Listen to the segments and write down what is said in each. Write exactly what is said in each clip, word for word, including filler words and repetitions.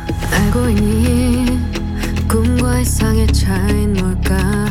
알고 있니 꿈과 이상의 차이는 뭘까?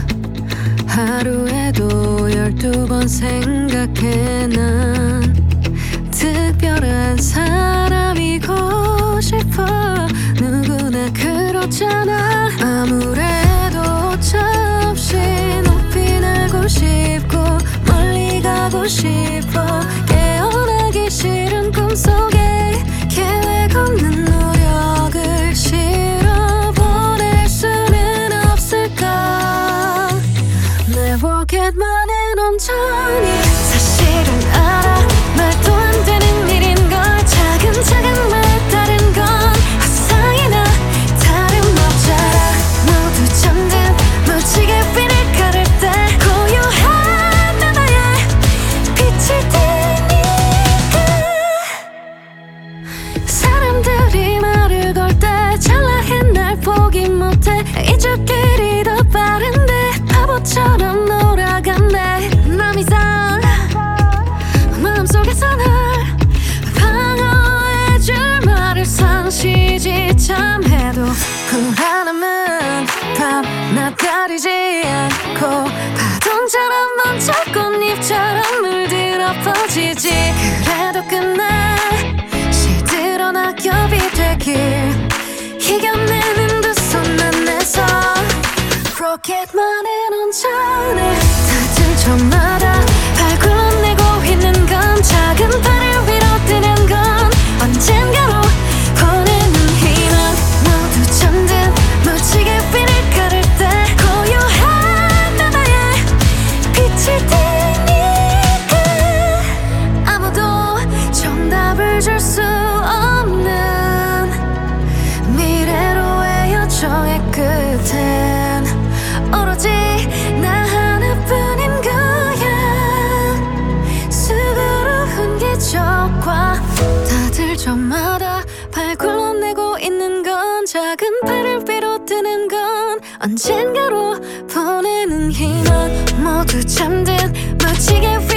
하루에도 열두 번 생각해. 난 특별한 사람이고 싶어. 누구나 그렇잖아. 아무래도 오차 없이 높이 날고 싶고 멀리 가고 싶어. 깨어나기 싫은 꿈속에 계획 없는 노력을 실어보낼 수는 없을까? 내 포켓만은 온전히 사실은 알아. 말도 안 되는 일인 걸. 차근차근 말다른 건 화상이나 다름없잖아. 모두 잠든 무지개 빛을 가를 때 고요한 나의 빛을 띠니까. 사람들이 말을 걸 때 찰나해 날 포기 못해. 이쪽길이 더 빠른데 바보처럼 놀아갔네. 남 이상 마음속에서 날 방어해줄 말을 상시지참해도 불안함은 밤낮 가리지 않고 파동처럼 먼저 꽃잎처럼 물들어 퍼지지. 그래도 끝날 시들어 낙엽이 되길 이겨내는 두 손 안에서 로켓만은 온전해. 다들 저마다 발굴 내고 있는 건 작은 발을 위로 뜨는 건 언젠가로 보내는 희망. 모두 잠든 무지개 빛을 가를 때 고요한 나의 빛을 띠니까. 아무도 정답을 줄 수 없는 미래로의 여정의 끝엔 오로지 나 하나뿐인 거야. 수고로운 기적과 다들 저마다 발굴 내고 있는 건 작은 발을 위로 뜨는 건 언젠가로 보내는 희망. 모두 잠든 무지개 위